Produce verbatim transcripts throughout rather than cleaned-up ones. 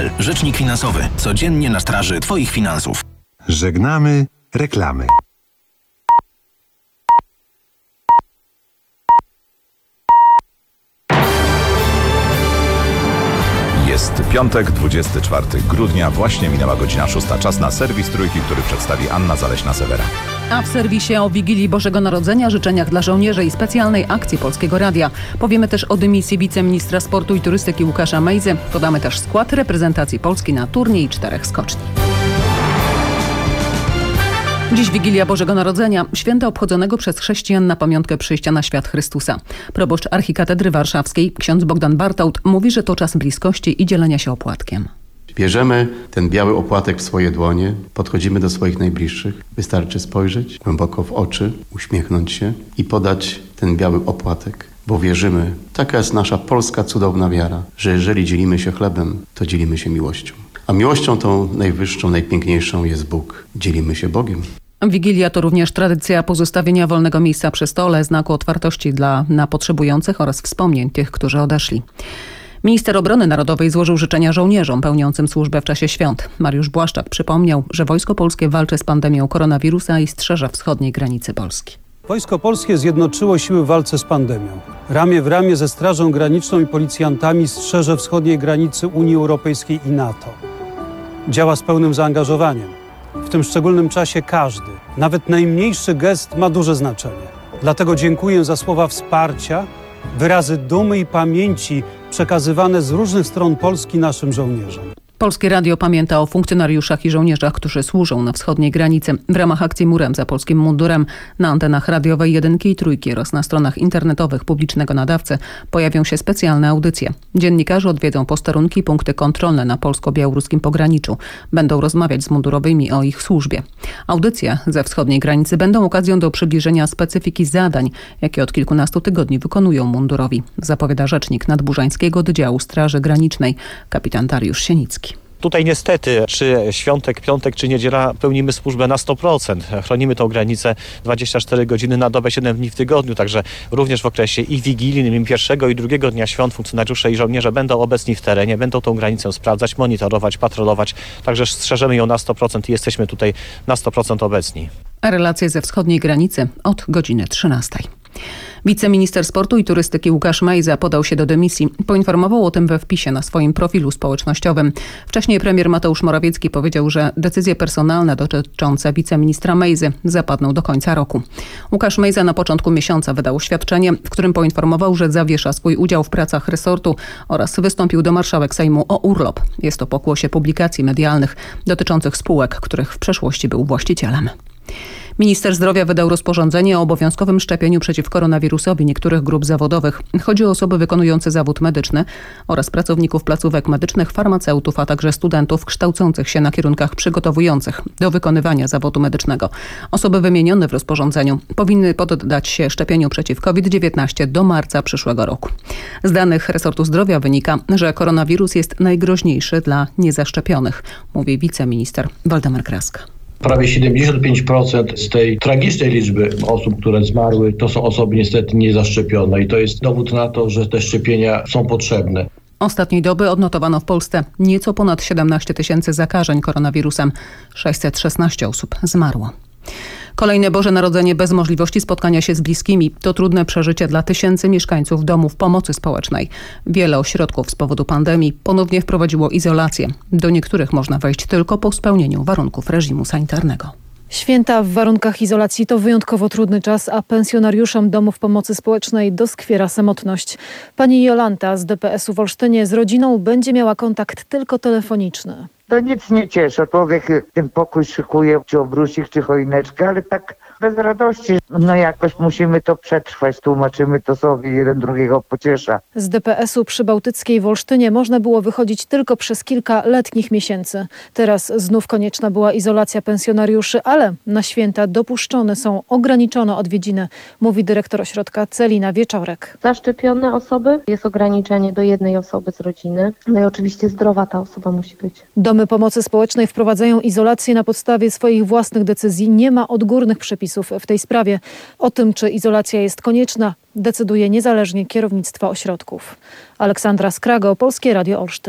kropka p l. Rzecznik finansowy. Codziennie na straży Twoich finansów. Żegnamy reklamy. Jest piątek, dwudziestego czwartego grudnia, właśnie minęła godzina szósta. Czas na serwis Trójki, który przedstawi Anna Zaleśna-Sewera. A w serwisie o Wigilii Bożego Narodzenia, życzeniach dla żołnierzy i specjalnej akcji Polskiego Radia. Powiemy też o dymisji wiceministra sportu i turystyki Łukasza Mejzy. Podamy też skład reprezentacji Polski na turniej czterech skoczni. Dziś Wigilia Bożego Narodzenia, święta obchodzonego przez chrześcijan na pamiątkę przyjścia na świat Chrystusa. Proboszcz archikatedry warszawskiej, ksiądz Bogdan Bartaut, mówi, że to czas bliskości i dzielenia się opłatkiem. Bierzemy ten biały opłatek w swoje dłonie, podchodzimy do swoich najbliższych. Wystarczy spojrzeć głęboko w oczy, uśmiechnąć się i podać ten biały opłatek, bo wierzymy, taka jest nasza polska cudowna wiara, że jeżeli dzielimy się chlebem, to dzielimy się miłością. A miłością tą najwyższą, najpiękniejszą jest Bóg. Dzielimy się Bogiem. Wigilia to również tradycja pozostawienia wolnego miejsca przy stole, znaku otwartości dla na potrzebujących oraz wspomnień tych, którzy odeszli. Minister Obrony Narodowej złożył życzenia żołnierzom pełniącym służbę w czasie świąt. Mariusz Błaszczak przypomniał, że Wojsko Polskie walczy z pandemią koronawirusa i strzeże wschodniej granicy Polski. Wojsko Polskie zjednoczyło siły w walce z pandemią. Ramię w ramię ze Strażą Graniczną i policjantami strzeże wschodniej granicy Unii Europejskiej i NATO. Działa z pełnym zaangażowaniem. W tym szczególnym czasie każdy, nawet najmniejszy gest ma duże znaczenie. Dlatego dziękuję za słowa wsparcia, wyrazy dumy i pamięci przekazywane z różnych stron Polski naszym żołnierzom. Polskie Radio pamięta o funkcjonariuszach i żołnierzach, którzy służą na wschodniej granicy. W ramach akcji Murem za polskim mundurem na antenach radiowej Jedynki i Trójki oraz na stronach internetowych publicznego nadawcy pojawią się specjalne audycje. Dziennikarze odwiedzą posterunki i punkty kontrolne na polsko-białoruskim pograniczu. Będą rozmawiać z mundurowymi o ich służbie. Audycje ze wschodniej granicy będą okazją do przybliżenia specyfiki zadań, jakie od kilkunastu tygodni wykonują mundurowi, zapowiada rzecznik Nadburzańskiego Oddziału Straży Granicznej, kapitan Dariusz Sienicki. Tutaj niestety, czy świątek, piątek, czy niedziela pełnimy służbę na sto procent. Chronimy tą granicę dwadzieścia cztery godziny na dobę, siedem dni w tygodniu. Także również w okresie i wigilijnym, pierwszego i drugiego dnia świąt funkcjonariusze i żołnierze będą obecni w terenie, będą tą granicę sprawdzać, monitorować, patrolować. Także strzeżemy ją na sto procent i jesteśmy tutaj na sto procent obecni. A relacje ze wschodniej granicy od godziny trzynastej. Wiceminister sportu i turystyki Łukasz Mejza podał się do dymisji. Poinformował o tym we wpisie na swoim profilu społecznościowym. Wcześniej premier Mateusz Morawiecki powiedział, że decyzje personalne dotyczące wiceministra Mejzy zapadną do końca roku. Łukasz Mejza na początku miesiąca wydał oświadczenie, w którym poinformował, że zawiesza swój udział w pracach resortu oraz wystąpił do marszałek Sejmu o urlop. Jest to pokłosie publikacji medialnych dotyczących spółek, których w przeszłości był właścicielem. Minister zdrowia wydał rozporządzenie o obowiązkowym szczepieniu przeciw koronawirusowi niektórych grup zawodowych. Chodzi o osoby wykonujące zawód medyczny oraz pracowników placówek medycznych, farmaceutów, a także studentów kształcących się na kierunkach przygotowujących do wykonywania zawodu medycznego. Osoby wymienione w rozporządzeniu powinny poddać się szczepieniu przeciw COVID dziewiętnaście do marca przyszłego roku. Z danych resortu zdrowia wynika, że koronawirus jest najgroźniejszy dla niezaszczepionych, mówi wiceminister Waldemar Kraska. Prawie siedemdziesiąt pięć procent z tej tragicznej liczby osób, które zmarły, to są osoby niestety niezaszczepione i to jest dowód na to, że te szczepienia są potrzebne. Ostatniej doby odnotowano w Polsce nieco ponad siedemnaście tysięcy zakażeń koronawirusem. sześćset szesnaście osób zmarło. Kolejne Boże Narodzenie bez możliwości spotkania się z bliskimi to trudne przeżycie dla tysięcy mieszkańców domów pomocy społecznej. Wiele ośrodków z powodu pandemii ponownie wprowadziło izolację. Do niektórych można wejść tylko po spełnieniu warunków reżimu sanitarnego. Święta w warunkach izolacji to wyjątkowo trudny czas, a pensjonariuszom domów pomocy społecznej doskwiera samotność. Pani Jolanta z D P S u w Olsztynie z rodziną będzie miała kontakt tylko telefoniczny. To nic nie cieszy. Człowiek ten pokój szykuje, czy obrusik, czy choineczkę, ale tak bez radości. No jakoś musimy to przetrwać, tłumaczymy to sobie, jeden drugiego pociesza. Z D P S u przybałtyckiej w Olsztynie można było wychodzić tylko przez kilka letnich miesięcy. Teraz znów konieczna była izolacja pensjonariuszy, ale na święta dopuszczone są ograniczone odwiedziny, mówi dyrektor ośrodka Celina Wieczorek. Zaszczepione osoby jest ograniczenie do jednej osoby z rodziny, no i oczywiście zdrowa ta osoba musi być. Domy pomocy społecznej wprowadzają izolację na podstawie swoich własnych decyzji. Nie ma odgórnych przepisów w tej sprawie. O tym, czy izolacja jest konieczna, decyduje niezależnie kierownictwo ośrodków. Aleksandra Skrago, Polskie Radio Olsztyn.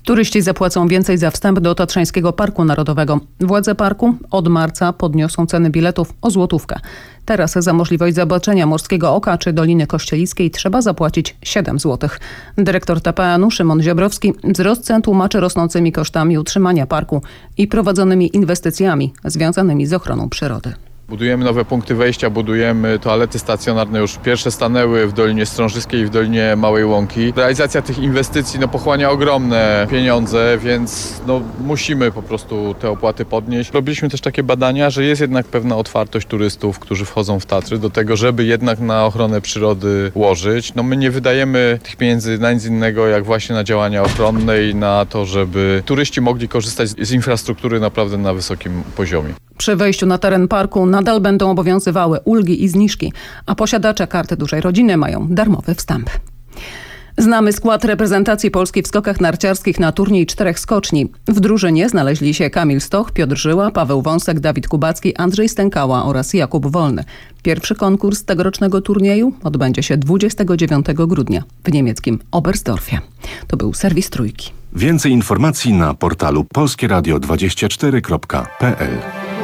Turyści zapłacą więcej za wstęp do Tatrzańskiego Parku Narodowego. Władze parku od marca podniosą ceny biletów o złotówkę. Teraz za możliwość zobaczenia Morskiego Oka czy Doliny Kościelickiej trzeba zapłacić siedem złotych. Dyrektor T P N u Szymon Ziobrowski wzrost cen tłumaczy rosnącymi kosztami utrzymania parku i prowadzonymi inwestycjami związanymi z ochroną przyrody. Budujemy nowe punkty wejścia, budujemy toalety stacjonarne. Już pierwsze stanęły w Dolinie Strążyskiej i w Dolinie Małej Łąki. Realizacja tych inwestycji no, pochłania ogromne pieniądze, więc no, musimy po prostu te opłaty podnieść. Robiliśmy też takie badania, że jest jednak pewna otwartość turystów, którzy wchodzą w Tatry do tego, żeby jednak na ochronę przyrody łożyć. No, my nie wydajemy tych pieniędzy na nic innego, jak właśnie na działania ochronne i na to, żeby turyści mogli korzystać z infrastruktury naprawdę na wysokim poziomie. Przy wejściu na teren parku nadal będą obowiązywały ulgi i zniżki, a posiadacze karty dużej rodziny mają darmowy wstęp. Znamy skład reprezentacji Polski w skokach narciarskich na turniej czterech skoczni. W drużynie znaleźli się Kamil Stoch, Piotr Żyła, Paweł Wąsek, Dawid Kubacki, Andrzej Stękała oraz Jakub Wolny. Pierwszy konkurs tegorocznego turnieju odbędzie się dwudziestego dziewiątego grudnia w niemieckim Oberstdorfie. To był serwis Trójki. Więcej informacji na portalu polskieradio dwadzieścia cztery kropka p l.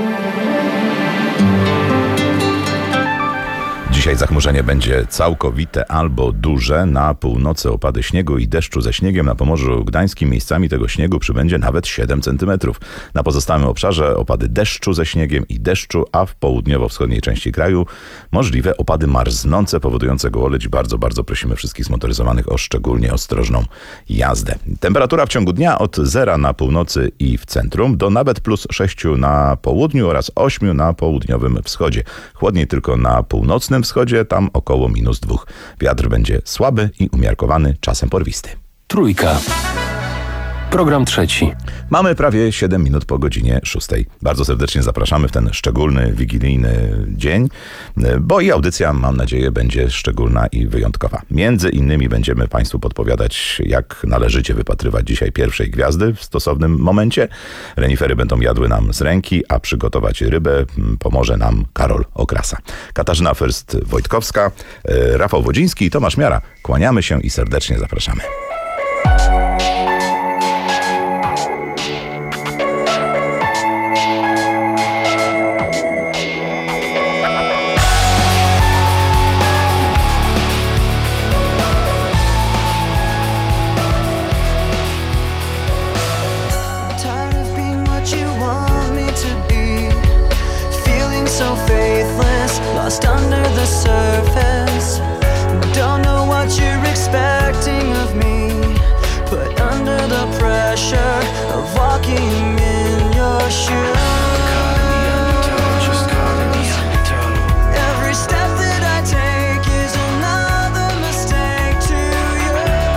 Dzisiaj zachmurzenie będzie całkowite albo duże. Na północy opady śniegu i deszczu ze śniegiem. Na Pomorzu Gdańskim miejscami tego śniegu przybędzie nawet siedem centymetrów. Na pozostałym obszarze opady deszczu ze śniegiem i deszczu, a w południowo-wschodniej części kraju możliwe opady marznące powodujące gołoleć. Bardzo, bardzo prosimy wszystkich zmotoryzowanych o szczególnie ostrożną jazdę. Temperatura w ciągu dnia od zera na północy i w centrum do nawet plus sześciu na południu oraz ośmiu na południowym wschodzie. Chłodniej tylko na północnym wschodzie, tam około minus dwóch. Wiatr będzie słaby i umiarkowany, czasem porwisty. Trójka. Program trzeci. Mamy prawie siedem minut po godzinie szóstej. Bardzo serdecznie zapraszamy w ten szczególny, wigilijny dzień, bo i audycja, mam nadzieję, będzie szczególna i wyjątkowa. Między innymi będziemy Państwu podpowiadać, jak należycie wypatrywać dzisiaj pierwszej gwiazdy w stosownym momencie. Renifery będą jadły nam z ręki, a przygotować rybę pomoże nam Karol Okrasa. Katarzyna Fürst-Wojtkowska, Rafał Wodziński i Tomasz Miara. Kłaniamy się i serdecznie zapraszamy. Lost under the surface. Don't know what you're expecting of me. Put under the pressure of walking in your shoes. Every step that I take is another mistake to you.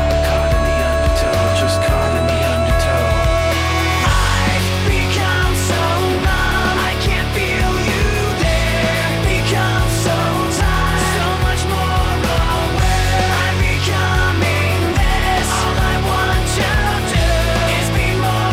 I've become so numb, I can't feel you there. Become so tired, so much more aware. I'm becoming this. All I want to do is be more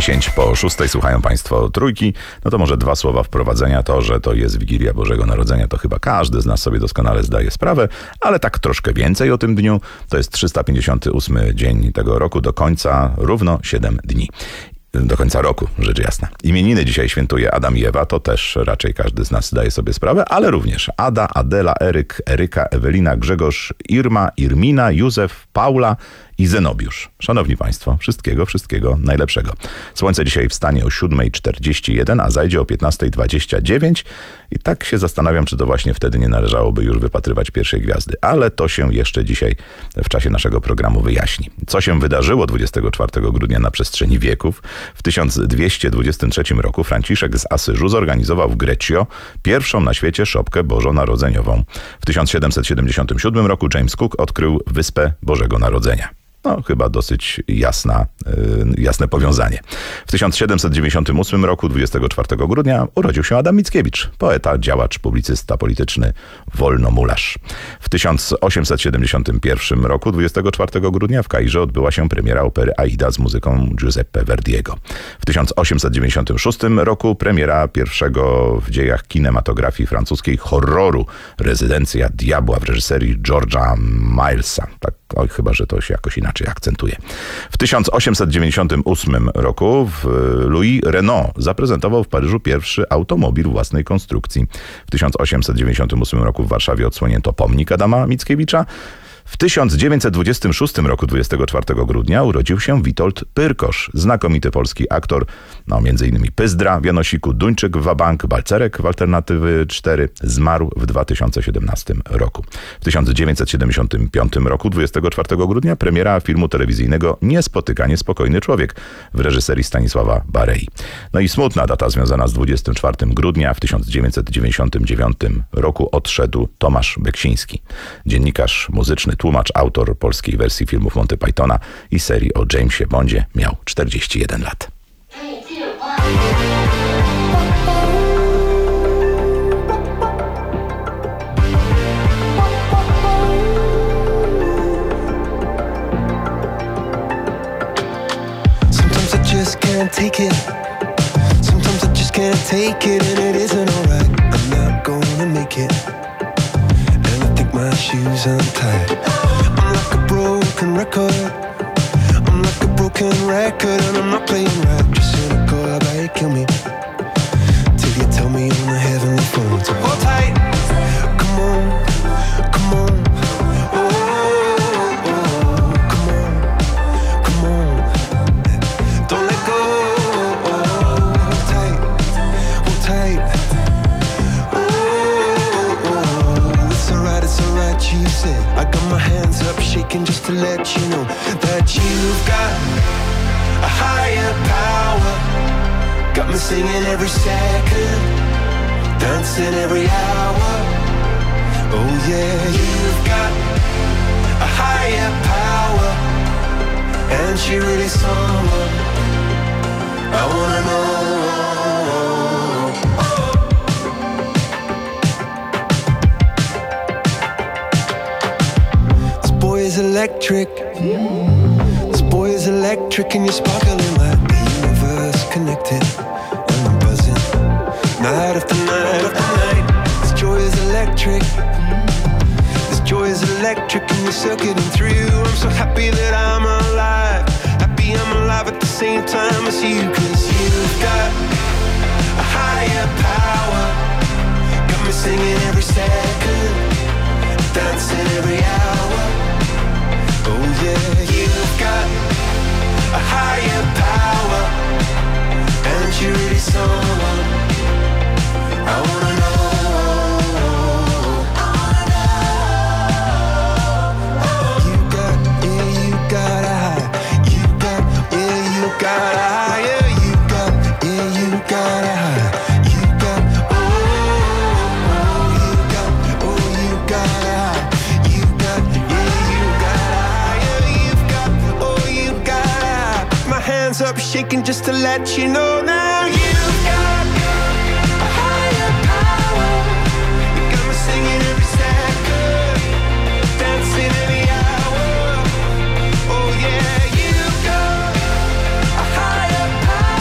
dziesięć po szóstej słuchają Państwo Trójki. No to może dwa słowa wprowadzenia. To, że to jest Wigilia Bożego Narodzenia, to chyba każdy z nas sobie doskonale zdaje sprawę, ale tak troszkę więcej o tym dniu. To jest trzysta pięćdziesiąty ósmy dzień tego roku, do końca równo siedem dni. Do końca roku, rzecz jasna. Imieniny dzisiaj świętuje Adam i Ewa, to też raczej każdy z nas zdaje sobie sprawę, ale również Ada, Adela, Eryk, Eryka, Ewelina, Grzegorz, Irma, Irmina, Józef, Paula i Zenobiusz. Szanowni Państwo, wszystkiego, wszystkiego najlepszego. Słońce dzisiaj wstanie o siódma czterdzieści jeden, a zajdzie o piętnasta dwadzieścia dziewięć i tak się zastanawiam, czy to właśnie wtedy nie należałoby już wypatrywać pierwszej gwiazdy. Ale to się jeszcze dzisiaj w czasie naszego programu wyjaśni. Co się wydarzyło dwudziestego czwartego grudnia na przestrzeni wieków? W tysiąc dwieście dwudziestym trzecim roku Franciszek z Asyżu zorganizował w Greccio pierwszą na świecie szopkę bożonarodzeniową. W tysiąc siedemset siedemdziesiątym siódmym roku James Cook odkrył Wyspę Bożego Narodzenia. No, chyba dosyć jasna, yy, jasne powiązanie. W tysiąc siedemset dziewięćdziesiątym ósmym roku, dwudziestego czwartego grudnia, urodził się Adam Mickiewicz, poeta, działacz, publicysta polityczny, wolnomularz. W tysiąc osiemset siedemdziesiątym pierwszym roku, dwudziestego czwartego grudnia, w Kairze odbyła się premiera opery Aida z muzyką Giuseppe Verdiego. W tysiąc osiemset dziewięćdziesiątym szóstym roku premiera pierwszego w dziejach kinematografii francuskiej horroru Rezydencja Diabła w reżyserii George'a Milesa. Tak, oj, chyba że to się jakoś inaczej akcentuje. W tysiąc osiemset dziewięćdziesiątym ósmym roku Louis Renault zaprezentował w Paryżu pierwszy automobil własnej konstrukcji. W tysiąc osiemset dziewięćdziesiątym ósmym roku w Warszawie odsłonięto pomnik Adama Mickiewicza. W tysiąc dziewięćset dwudziestym szóstym roku, dwudziestego czwartego grudnia, urodził się Witold Pyrkosz, znakomity polski aktor, no między innymi Pyzdra w Janosiku, Duńczyk w Wabank, Balcerek w Alternatywy cztery, zmarł w dwa tysiące siedemnastym roku. W tysiąc dziewięćset siedemdziesiątym piątym roku, dwudziestego czwartego grudnia, premiera filmu telewizyjnego Niespotykanie spokojny człowiek w reżyserii Stanisława Barei. No i smutna data związana z dwudziestym czwartym grudnia. W tysiąc dziewięćset dziewięćdziesiątym dziewiątym roku odszedł Tomasz Beksiński, dziennikarz muzyczny, tłumacz, autor polskiej wersji filmów Monty Pythona i serii o Jamesie Bondzie. Miał czterdzieści jeden lat. Sometimes I just can't take it. Sometimes I just can't take it, and it isn't alright. I'm not gonna make it. My shoes untied. I'm like a broken record. I'm like a broken record, and I'm not playing right. Just cynical, how about you kill me till you tell me on the heavenly phone to hold tight. Come on, come on. Oh, oh, oh, come on, come on. Don't let go. Oh, hold tight, hold tight. You said I got my hands up shaking just to let you know that you've got a higher power. Got me singing every second, dancing every hour. Oh yeah, you've got a higher power, and she really someone I wanna know. Is electric. This boy is electric, and you're sparkling like the universe connected. And I'm buzzing night after night after night. This joy is electric. This joy is electric, and you're circuiting through. I'm so happy that I'm alive. Happy I'm alive at the same time as you, 'cause you've got a higher power. Got me singing every second, dancing every hour. Oh yeah, you've got a higher power, and you're really someone I wanna know. I wanna know. You got, yeah, you got a high. You got, yeah, you got a higher. You got, yeah, you got a high. You got, oh, oh, you got, oh, you got a high. You got, yeah, you hands up shaking just to let you know now you've got a higher power. You got me singing every second, dancing every hour. Oh yeah, you've got a higher power.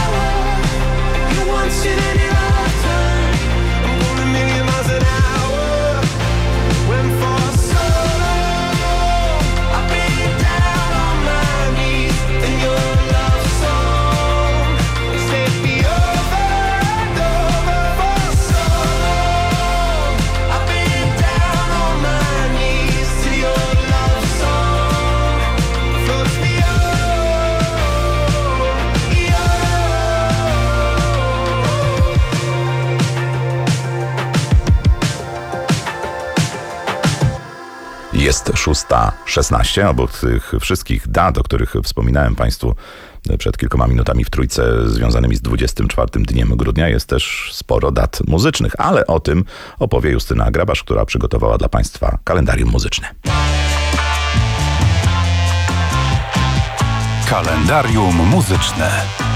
Jest szósta szesnaście. Obok tych wszystkich dat, o których wspominałem Państwu przed kilkoma minutami w trójce związanymi z dwudziestym czwartym dniem grudnia, jest też sporo dat muzycznych, ale o tym opowie Justyna Grabasz, która przygotowała dla Państwa kalendarium muzyczne. Kalendarium muzyczne.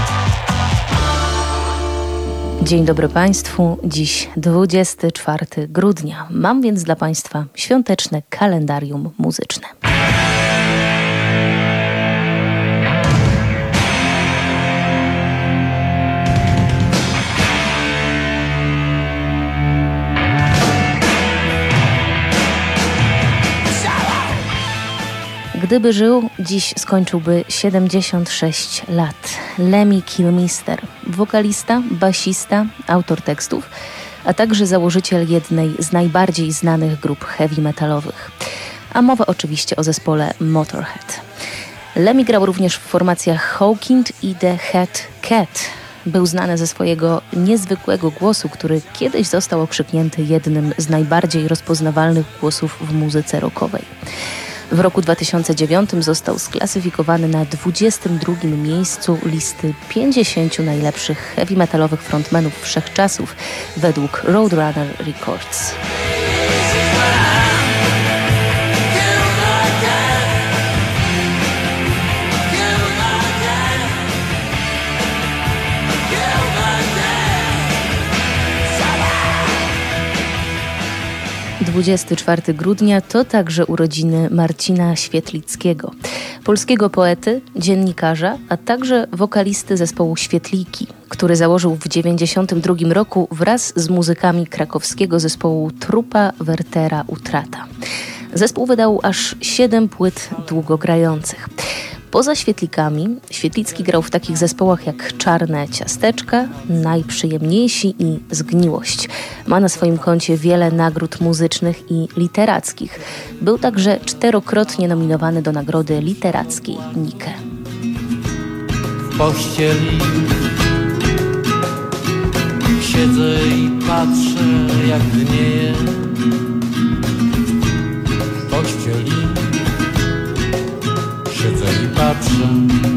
Dzień dobry Państwu. Dziś dwudziestego czwartego grudnia. Mam więc dla Państwa świąteczne kalendarium muzyczne. Gdyby żył, dziś skończyłby siedemdziesiąt sześć lat. Lemmy Kilmister, wokalista, basista, autor tekstów, a także założyciel jednej z najbardziej znanych grup heavy metalowych. A mowa oczywiście o zespole Motorhead. Lemmy grał również w formacjach Hawkwind i The Hat Cat. Był znany ze swojego niezwykłego głosu, który kiedyś został okrzyknięty jednym z najbardziej rozpoznawalnych głosów w muzyce rockowej. W roku dwa tysiące dziewiątym został sklasyfikowany na dwudziestym drugim miejscu listy pięćdziesięciu najlepszych heavy metalowych frontmenów wszechczasów według Roadrunner Records. dwudziestego czwartego grudnia to także urodziny Marcina Świetlickiego, polskiego poety, dziennikarza, a także wokalisty zespołu Świetliki, który założył w dziewięćdziesiątym drugim roku wraz z muzykami krakowskiego zespołu Trupa Wertera Utrata. Zespół wydał aż siedem płyt długogrających. Poza Świetlikami, Świetlicki grał w takich zespołach jak Czarne Ciasteczka, Najprzyjemniejsi i Zgniłość. Ma na swoim koncie wiele nagród muzycznych i literackich. Był także czterokrotnie nominowany do nagrody literackiej Nike. W pościeli siedzę i patrzę, jak gnieje. W pościeli siedzę i patrzę.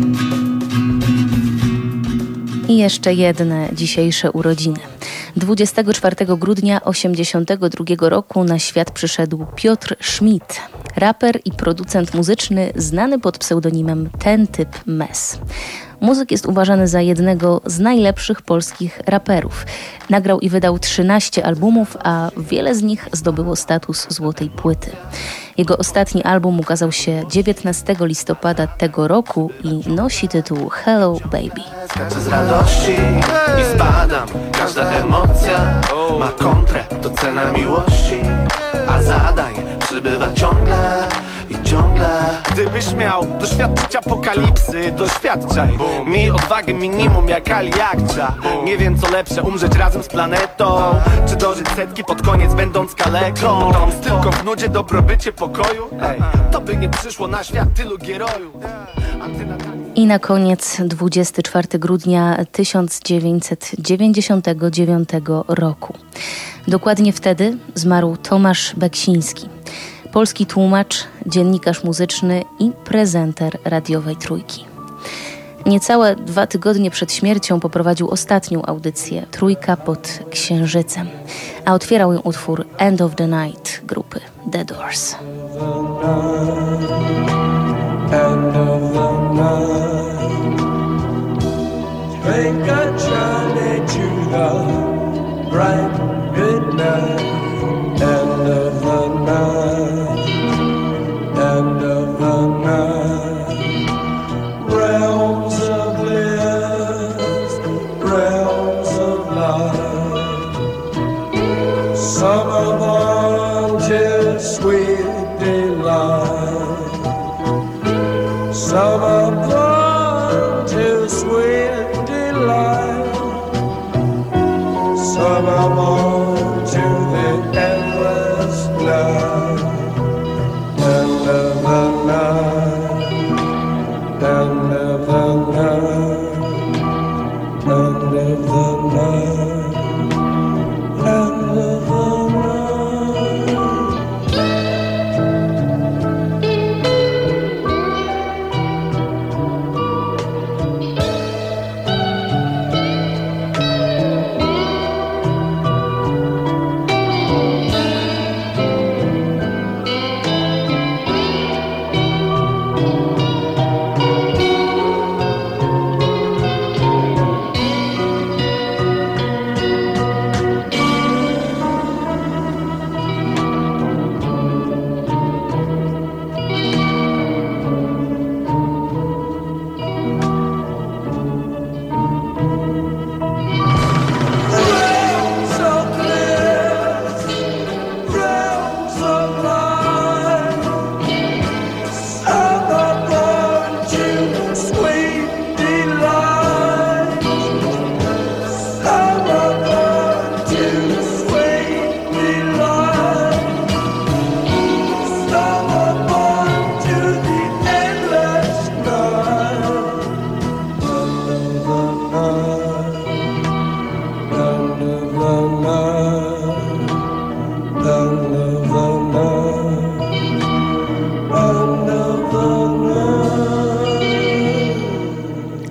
I jeszcze jedne dzisiejsze urodziny. dwudziestego czwartego grudnia osiemdziesiątego drugiego roku na świat przyszedł Piotr Schmidt, raper i producent muzyczny znany pod pseudonimem Ten Typ Mes. Muzyk jest uważany za jednego z najlepszych polskich raperów. Nagrał i wydał trzynaście albumów, a wiele z nich zdobyło status złotej płyty. Jego ostatni album ukazał się dziewiętnastego listopada tego roku i nosi tytuł Hello Baby. Skaczę z radości i spadam. Każda emocja ma kontrę, to cena miłości. A zadań przybywa ciągle i ciągle. Gdybyś miał doświadczyć apokalipsy, doświadczaj. Mi odwagę minimum jak Aliakcza. Nie wiem co lepsze, umrzeć razem z planetą, czy dożyć setki pod koniec będąc kaleką. Tylko w nudzie, dobrobycie, pokoju. Ej, to by nie przyszło na świat tylu gierojów. I na koniec dwudziestego czwartego grudnia tysiąc dziewięćset dziewięćdziesiątego dziewiątego roku. Dokładnie wtedy zmarł Tomasz Beksiński, polski tłumacz, dziennikarz muzyczny i prezenter radiowej Trójki. Niecałe dwa tygodnie przed śmiercią poprowadził ostatnią audycję Trójka pod Księżycem, a otwierał ją utwór End of the Night grupy The Doors. End of the night, take a journey to the bright good night. End of the night, end of the night. Realms of bliss, realms of light. Summer wanted sweet delight. Summer born to sweet delight. Summer born to the endless night. End of the night. End of the night. End of the night. End of the night.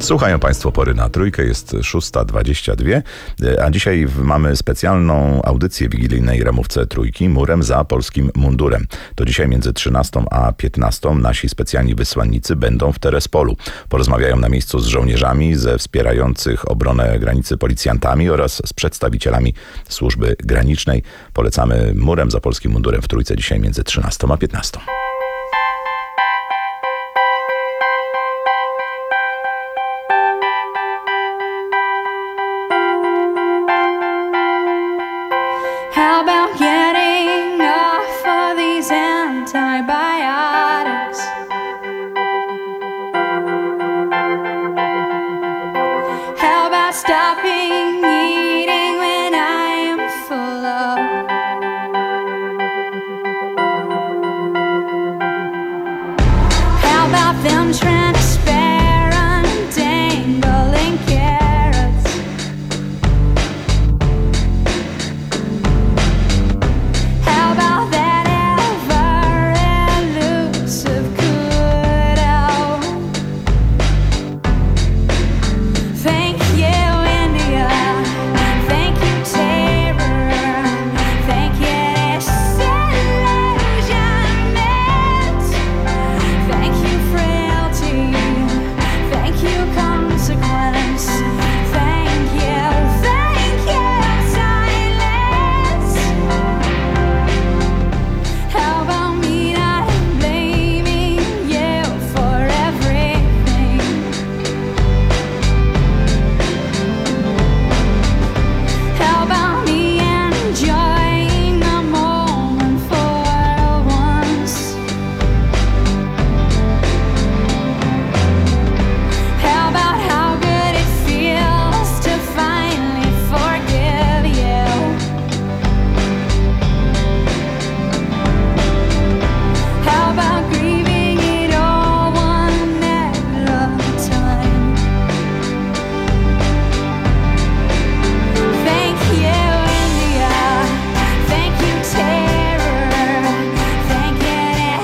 Słuchają Państwo Pory na Trójkę, jest szósta dwadzieścia dwa, a dzisiaj mamy specjalną audycję wigilijnej ramówce Trójki Murem za polskim mundurem. To dzisiaj między trzynastą a piętnastą nasi specjalni wysłannicy będą w Terespolu. Porozmawiają na miejscu z żołnierzami, ze wspierających obronę granicy policjantami oraz z przedstawicielami służby granicznej. Polecamy Murem za polskim mundurem w Trójce dzisiaj między trzynastą a piętnastą. How about getting off of these antibiotics? How about stopping eating when I'm full of? How about them transparent dangling carrots? How about that ever elusive kudo? Thank you, India. Thank you, terror. Thank you, disillusionment. Thank you, frailty. Thank you, consequence. Thank you, thank you, silence. How about me not blaming you for everything? How about me enjoying the moment for once? How about how good it feels to finally forgive you? How about grieving it all one at a time? Thank you, India. Thank you, terror. Thank you,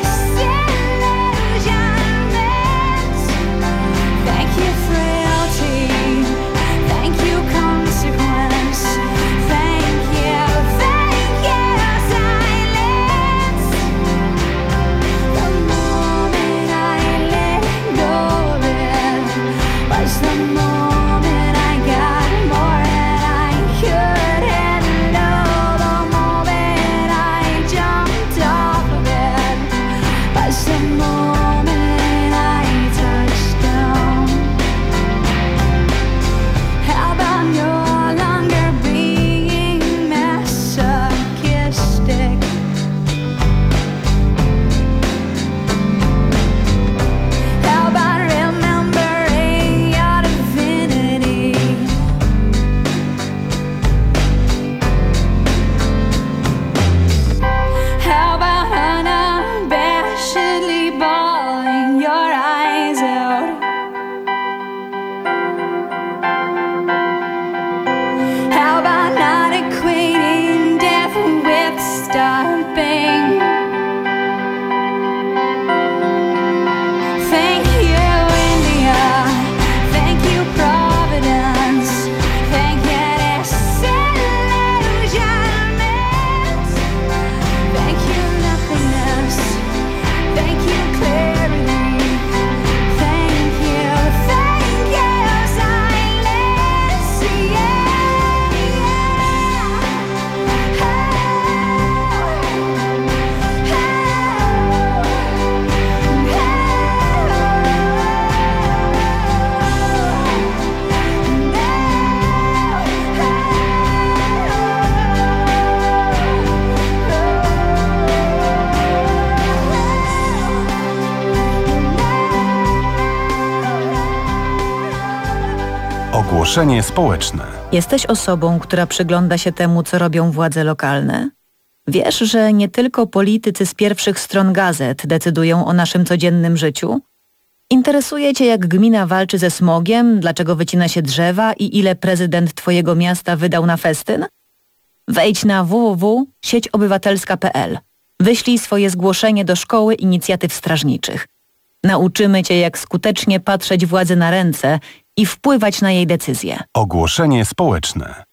disillusionment. Thank you, frailty. Thank you, consequence. Thank you, thank you, silence. The moment I let go of it was the moment I got more than I could handle. The moment I jumped off of it was the moment I touched down. How about no longer being masochistic? How about remembering your divinity? How about unabashedly bawling your eyes out? How about not equating death with stopping? Thank you, India. Thank you, Providence. Thank you, disillusionment. Thank you, nothingness. Thank you, clarity. Thank you, thank you, silence. Ogłoszenie społeczne. Jesteś osobą, która przygląda się temu, co robią władze lokalne? Wiesz, że nie tylko politycy z pierwszych stron gazet decydują o naszym codziennym życiu? Interesuje cię, jak gmina walczy ze smogiem, dlaczego wycina się drzewa i ile prezydent twojego miasta wydał na festyn? Wejdź na w w w kropka sieć obywatelska kropka p l. Wyślij swoje zgłoszenie do Szkoły Inicjatyw Strażniczych. Nauczymy cię, jak skutecznie patrzeć władzy na ręce i wpływać na jej decyzje. Ogłoszenie społeczne.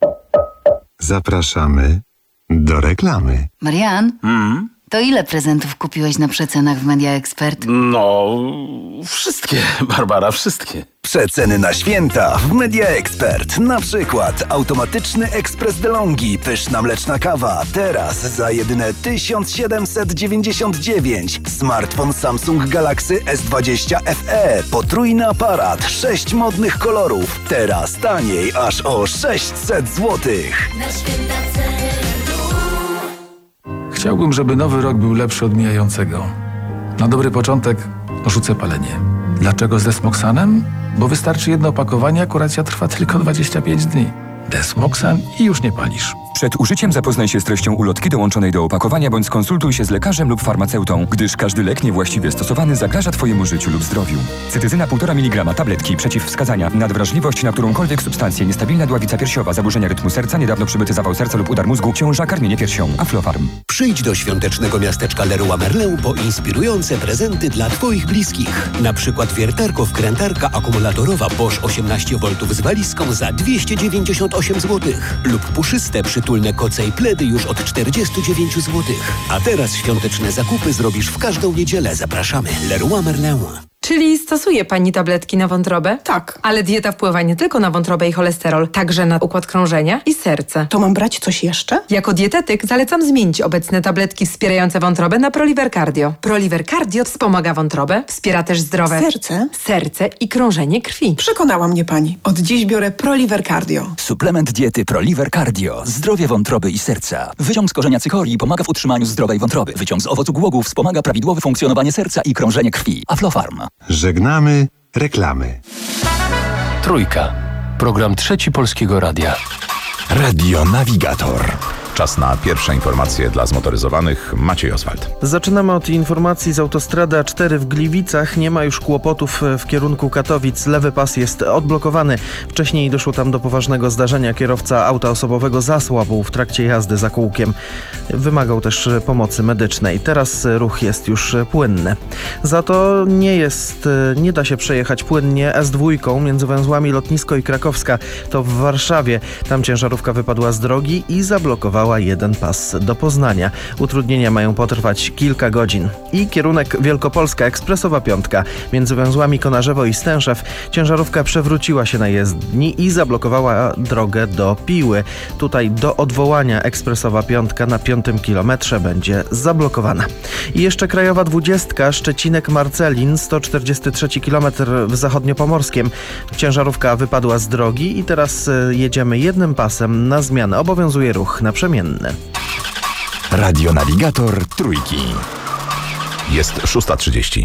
Zapraszamy do reklamy. Marian, Mm? to ile prezentów kupiłeś na przecenach w Media Expert? No, wszystkie, Barbara, wszystkie. Przeceny na święta w Media Expert. Na przykład automatyczny ekspres DeLonghi, pyszna mleczna kawa. Teraz za jedyne tysiąc siedemset dziewięćdziesiąt dziewięć. Smartfon Samsung Galaxy S dwadzieścia F E. Potrójny aparat, sześć modnych kolorów. Teraz taniej aż o sześćset złotych. Na święta ceny. Chciałbym, żeby nowy rok był lepszy od mijającego. Na dobry początek rzucę palenie. Dlaczego z Desmoxanem? Bo wystarczy jedno opakowanie, a kuracja trwa tylko dwadzieścia pięć dni. Desmoxan i już nie palisz. Przed użyciem zapoznaj się z treścią ulotki dołączonej do opakowania bądź skonsultuj się z lekarzem lub farmaceutą, gdyż każdy lek niewłaściwie stosowany zagraża Twojemu życiu lub zdrowiu. Cytyzyna półtora miligrama, tabletki, przeciwwskazania, nadwrażliwość na którąkolwiek substancję, niestabilna dławica piersiowa, zaburzenia rytmu serca, niedawno przybyty zawał serca lub udar mózgu, ciąża, karmienie piersią. Aflofarm. Przyjdź do świątecznego miasteczka Leroy Merlin po inspirujące prezenty dla Twoich bliskich. Na przykład wiertarko-wkrętarka akumulatorowa Bosch osiemnaście woltów z walizką za dwieście dziewięćdziesiąt osiem złotych lub puszyste przytulne koce i pledy już od czterdzieści dziewięć złotych. A teraz świąteczne zakupy zrobisz w każdą niedzielę. Zapraszamy. Leroy Merlin. Czyli stosuje pani tabletki na wątrobę? Tak. Ale dieta wpływa nie tylko na wątrobę i cholesterol, także na układ krążenia i serce. To mam brać coś jeszcze? Jako dietetyk zalecam zmienić obecne tabletki wspierające wątrobę na Proliver Cardio. Proliver Cardio wspomaga wątrobę, wspiera też zdrowe Serce? serce i krążenie krwi. Przekonała mnie pani. Od dziś biorę Proliver Cardio. Suplement diety Proliver Cardio. Zdrowie wątroby i serca. Wyciąg z korzenia cykorii pomaga w utrzymaniu zdrowej wątroby. Wyciąg z owocu głogów wspomaga prawidłowe funkcjonowanie serca i krążenie krwi. Aflofarm. Żegnamy reklamy. Trójka. Program Trzeci Polskiego Radia. Radio Navigator. Czas na pierwsze informacje dla zmotoryzowanych. Maciej Oswald. Zaczynamy od informacji z autostrady A cztery w Gliwicach. Nie ma już kłopotów w kierunku Katowic. Lewy pas jest odblokowany. Wcześniej doszło tam do poważnego zdarzenia. Kierowca auta osobowego zasłabł w trakcie jazdy za kółkiem. Wymagał też pomocy medycznej. Teraz ruch jest już płynny. Za to nie jest, nie da się przejechać płynnie S dwa między węzłami Lotnisko i Krakowska. To w Warszawie. Tam ciężarówka wypadła z drogi i zablokowała jeden pas do Poznania. Utrudnienia mają potrwać kilka godzin. I kierunek Wielkopolska, ekspresowa piątka. Między węzłami Konarzewo i Stęszew ciężarówka przewróciła się na jezdni i zablokowała drogę do Piły. Tutaj do odwołania ekspresowa piątka na piątym kilometrze będzie zablokowana. I jeszcze krajowa dwudziestka, Szczecinek-Marcelin, sto czterdziesty trzeci kilometr w Zachodniopomorskiem. Ciężarówka wypadła z drogi i teraz jedziemy jednym pasem na zmianę. Obowiązuje ruch naprzemienny. Radio Navigator Trójki. Jest szósta trzydzieści.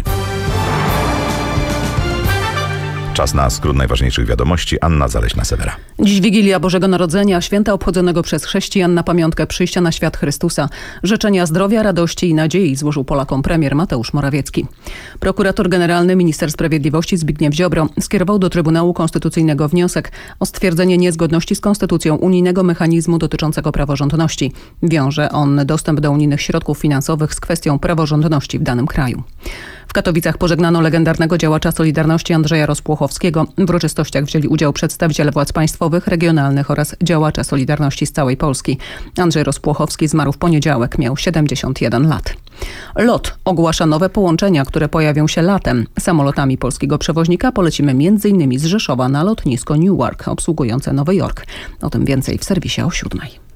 Czas na skrót najważniejszych wiadomości. Anna Zaleśna-Sewera. Dziś Wigilia Bożego Narodzenia, święta obchodzonego przez chrześcijan na pamiątkę przyjścia na świat Chrystusa. Życzenia zdrowia, radości i nadziei złożył Polakom premier Mateusz Morawiecki. Prokurator generalny, minister sprawiedliwości Zbigniew Ziobro skierował do Trybunału Konstytucyjnego wniosek o stwierdzenie niezgodności z konstytucją unijnego mechanizmu dotyczącego praworządności. Wiąże on dostęp do unijnych środków finansowych z kwestią praworządności w danym kraju. W Katowicach pożegnano legendarnego działacza Solidarności Andrzeja Rozpłochowskiego. W uroczystościach wzięli udział przedstawiciele władz państwowych, regionalnych oraz działacze Solidarności z całej Polski. Andrzej Rozpłochowski zmarł w poniedziałek, miał siedemdziesiąt jeden lat. LOT ogłasza nowe połączenia, które pojawią się latem. Samolotami polskiego przewoźnika polecimy między innymi z Rzeszowa na lotnisko Newark, obsługujące Nowy Jork. O tym więcej w serwisie o siódmej.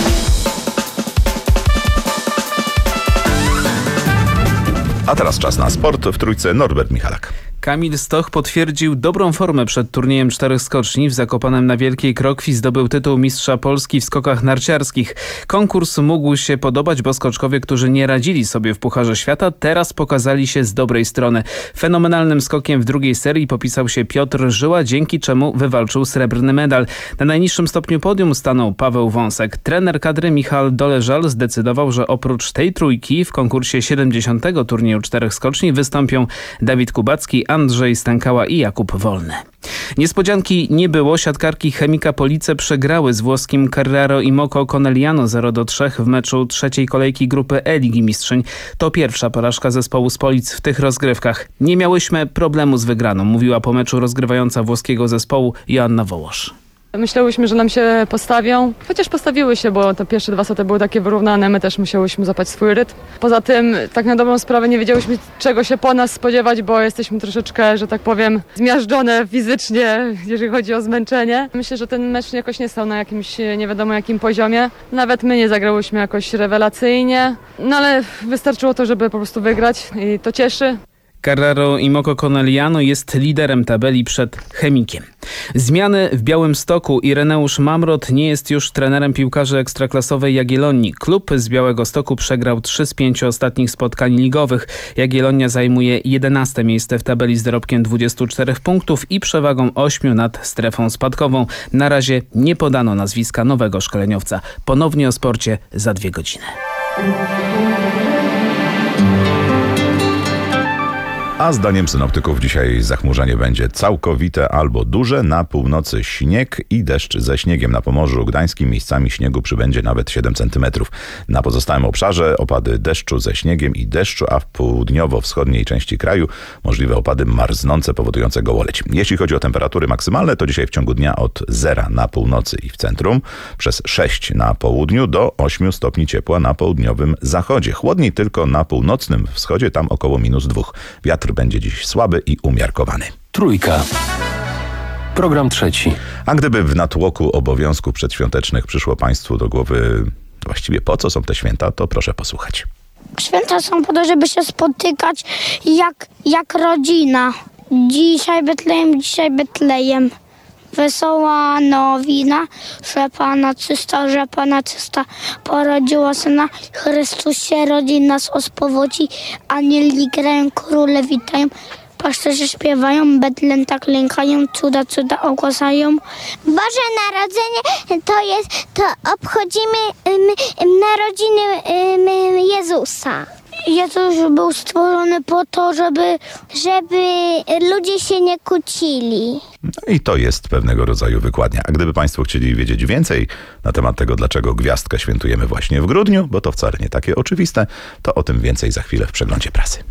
A teraz czas na sport. W Trójce Norbert Michalak. Kamil Stoch potwierdził dobrą formę przed turniejem czterech skoczni. W Zakopanem na Wielkiej Krokwi zdobył tytuł mistrza Polski w skokach narciarskich. Konkurs mógł się podobać, bo skoczkowie, którzy nie radzili sobie w Pucharze Świata, teraz pokazali się z dobrej strony. Fenomenalnym skokiem w drugiej serii popisał się Piotr Żyła, dzięki czemu wywalczył srebrny medal. Na najniższym stopniu podium stanął Paweł Wąsek. Trener kadry Michał Doleżal zdecydował, że oprócz tej trójki w konkursie siedemdziesiątego turnieju czterech skoczni wystąpią Dawid Kubacki, Andrzej Stękała i Jakub Wolny. Niespodzianki nie było. Siatkarki Chemika Police przegrały z włoskim Carraro Imoco Conegliano zero do trzech w meczu trzeciej kolejki grupy E Ligi Mistrzyń. To pierwsza porażka zespołu z Polic w tych rozgrywkach. Nie miałyśmy problemu z wygraną, mówiła po meczu rozgrywająca włoskiego zespołu Joanna Wołosz. Myślałyśmy, że nam się postawią, chociaż postawiły się, bo te pierwsze dwa sety były takie wyrównane, my też musiałyśmy zapać swój rytm. Poza tym, tak na dobrą sprawę, nie wiedziałyśmy, czego się po nas spodziewać, bo jesteśmy troszeczkę, że tak powiem, zmiażdżone fizycznie, jeżeli chodzi o zmęczenie. Myślę, że ten mecz jakoś nie stał na jakimś nie wiadomo jakim poziomie. Nawet my nie zagrałyśmy jakoś rewelacyjnie, no ale wystarczyło to, żeby po prostu wygrać i to cieszy. Carraro Imoco Conegliano jest liderem tabeli przed Chemikiem. Zmiany w Białymstoku. Ireneusz Mamrot nie jest już trenerem piłkarzy ekstraklasowej Jagiellonii. Klub z Białegostoku przegrał trzy z pięciu ostatnich spotkań ligowych. Jagiellonia zajmuje jedenaste miejsce w tabeli z dorobkiem dwudziestu czterech punktów i przewagą ośmiu nad strefą spadkową. Na razie nie podano nazwiska nowego szkoleniowca. Ponownie o sporcie za dwie godziny. A zdaniem synoptyków dzisiaj zachmurzenie będzie całkowite albo duże. Na północy śnieg i deszcz ze śniegiem. Na Pomorzu Gdańskim miejscami śniegu przybędzie nawet siedem centymetrów. Na pozostałym obszarze opady deszczu ze śniegiem i deszczu, a w południowo-wschodniej części kraju możliwe opady marznące powodujące gołoleć. Jeśli chodzi o temperatury maksymalne, to dzisiaj w ciągu dnia od zera na północy i w centrum, przez sześć na południu do ośmiu stopni ciepła na południowym zachodzie. Chłodniej tylko na północnym wschodzie, tam około minus dwóch. Wiatr będzie dziś słaby i umiarkowany. Trójka. Program trzeci. A gdyby w natłoku obowiązków przedświątecznych przyszło Państwu do głowy właściwie po co są te święta, to proszę posłuchać. Święta są po to, żeby się spotykać jak, jak rodzina. Dzisiaj Betlejem, dzisiaj Betlejem. Wesoła nowina, że Pana czysta, że Pana czysta porodziła Syna. Chrystus się rodzi, nas ospowodzi. Anieli grają, króle witają. Pasterze śpiewają, Betlem tak lękają, cuda, cuda ogłasają. Boże Narodzenie to jest, to obchodzimy um, narodziny um, Jezusa. Jezus był stworzony po to, żeby... żeby ludzie się nie kłócili. No i to jest pewnego rodzaju wykładnia. A gdyby Państwo chcieli wiedzieć więcej na temat tego, dlaczego gwiazdkę świętujemy właśnie w grudniu, bo to wcale nie takie oczywiste, to o tym więcej za chwilę w przeglądzie prasy.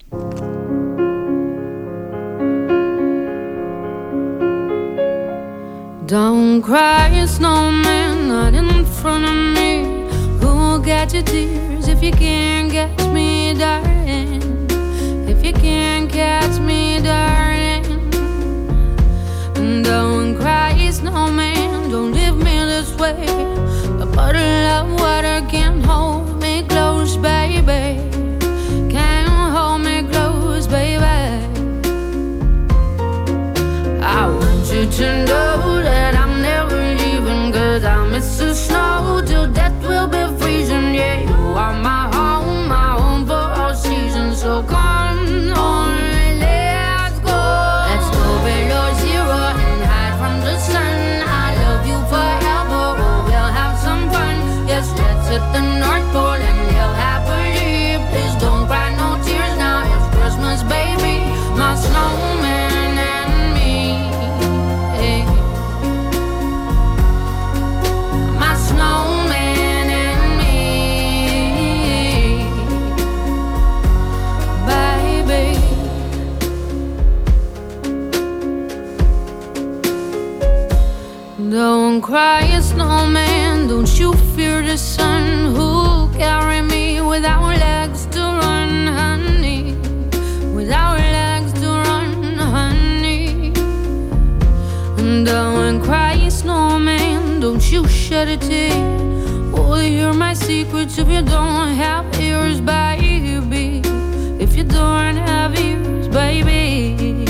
Don't cry, snowman, not in front of me. Who'll get your tears if you can't catch me, darling? If you can't catch me, darling. Don't cry, snowman, don't leave me this way. A bottle of water can't hold me close, baby. Can't hold me close, baby. I want you to know that I'm never leaving, 'cause I miss the snow till death will be freezing. Yeah, you are my home, my home for all seasons. So come on, let's go. Let's go below zero and hide from the sun. I love you forever, oh, we'll have some fun. Yes, let's hit the North Pole and live happily. Please don't cry no tears now, it's Christmas, baby. My snowman and me. My snowman and me, baby. Don't cry, snowman, don't you fear the sun. Who'll carry me without legs to run, honey? Without legs to run, honey. Don't cry, snowman, don't you shed a tear. Oh, hear my secrets if you don't have ears, baby. If you don't have ears, baby.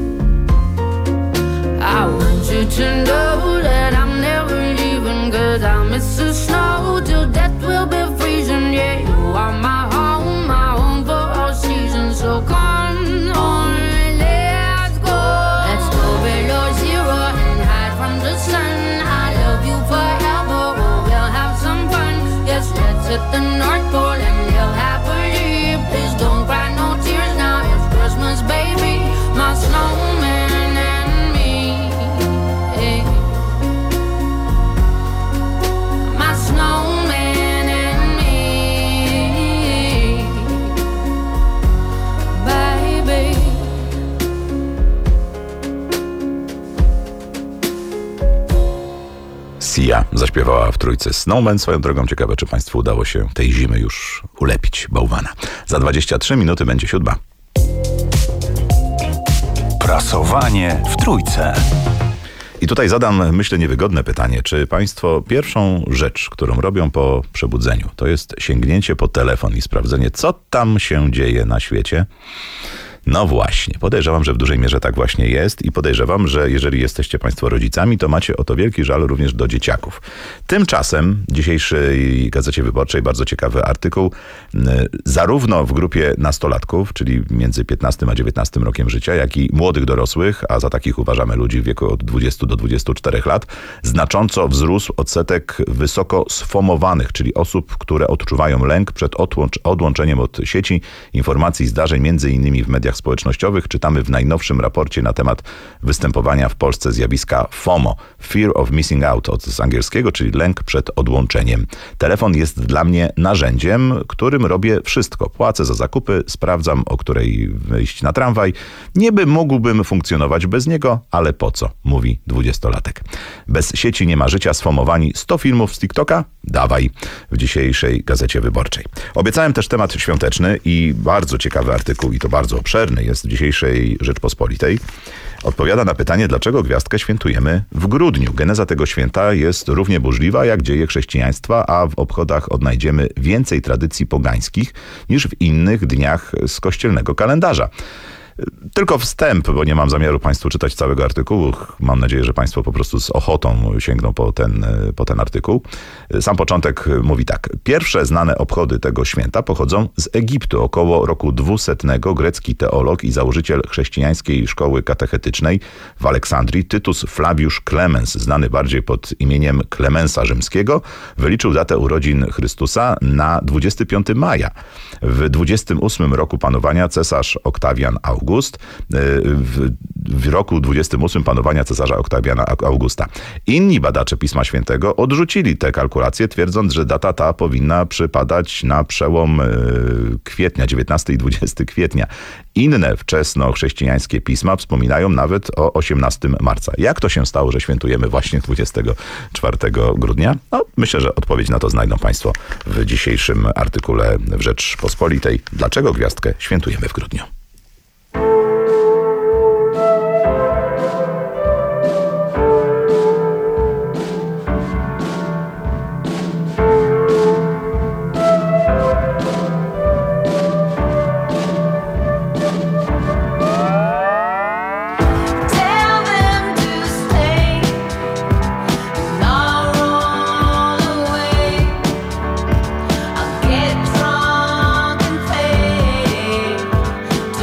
I want you to know that I'm never leaving, 'cause I miss the snow till death will be freezing. Yeah, you are my home, my home for all seasons. So come on, let's go. Let's go below zero and hide from the sun. I love you forever, oh, we'll have some fun. Yes, let's hit the North Pole and Sia zaśpiewała w trójce Snowman. Swoją drogą ciekawe, czy państwu udało się tej zimy już ulepić bałwana. Za dwadzieścia trzy minuty będzie siódma. Prasowanie w trójce. I tutaj zadam, myślę, niewygodne pytanie. Czy państwo pierwszą rzecz, którą robią po przebudzeniu, to jest sięgnięcie po telefon i sprawdzenie, co tam się dzieje na świecie? No właśnie, podejrzewam, że w dużej mierze tak właśnie jest i podejrzewam, że jeżeli jesteście państwo rodzicami, to macie o to wielki żal również do dzieciaków. Tymczasem w dzisiejszej Gazecie Wyborczej bardzo ciekawy artykuł, zarówno w grupie nastolatków, czyli między piętnastym a dziewiętnastym rokiem życia, jak i młodych dorosłych, a za takich uważamy ludzi w wieku od dwudziestu do dwudziestu czterech lat, znacząco wzrósł odsetek wysoko sfomowanych, czyli osób, które odczuwają lęk przed odłącz- odłączeniem od sieci informacji, zdarzeń, między innymi w mediach społecznościowych. Czytamy w najnowszym raporcie na temat występowania w Polsce zjawiska FOMO, Fear of Missing Out od z angielskiego, czyli lęk przed odłączeniem. Telefon jest dla mnie narzędziem, którym robię wszystko. Płacę za zakupy, sprawdzam, o której wyjść na tramwaj. Niby mógłbym funkcjonować bez niego, ale po co? Mówi dwudziestolatek. Bez sieci nie ma życia, sfomowani. sto filmów z TikToka? Dawaj. W dzisiejszej Gazecie Wyborczej. Obiecałem też temat świąteczny i bardzo ciekawy artykuł, i to bardzo obszerny, jest w dzisiejszej Rzeczpospolitej. Odpowiada na pytanie, dlaczego gwiazdkę świętujemy w grudniu. Geneza tego święta jest równie burzliwa jak dzieje chrześcijaństwa, a w obchodach odnajdziemy więcej tradycji pogańskich niż w innych dniach z kościelnego kalendarza. Tylko wstęp, bo nie mam zamiaru państwu czytać całego artykułu. Mam nadzieję, że państwo po prostu z ochotą sięgną po ten, po ten artykuł. Sam początek mówi tak. Pierwsze znane obchody tego święta pochodzą z Egiptu. Około roku dwusetnego grecki teolog i założyciel chrześcijańskiej szkoły katechetycznej w Aleksandrii, Tytus Flavius Clemens, znany bardziej pod imieniem Klemensa Rzymskiego, wyliczył datę urodzin Chrystusa na dwudziestego piątego maja. W dwudziestym ósmym roku panowania cesarz Oktawian August August, w, w roku dwudziestym ósmym panowania cesarza Oktawiana Augusta. Inni badacze Pisma Świętego odrzucili te kalkulacje, twierdząc, że data ta powinna przypadać na przełom kwietnia, dziewiętnastego i dwudziestego kwietnia. Inne wczesnochrześcijańskie pisma wspominają nawet o osiemnastego marca. Jak to się stało, że świętujemy właśnie dwudziestego czwartego grudnia? No, myślę, że odpowiedź na to znajdą państwo w dzisiejszym artykule w Rzeczpospolitej. Dlaczego gwiazdkę świętujemy w grudniu? Get drunk and play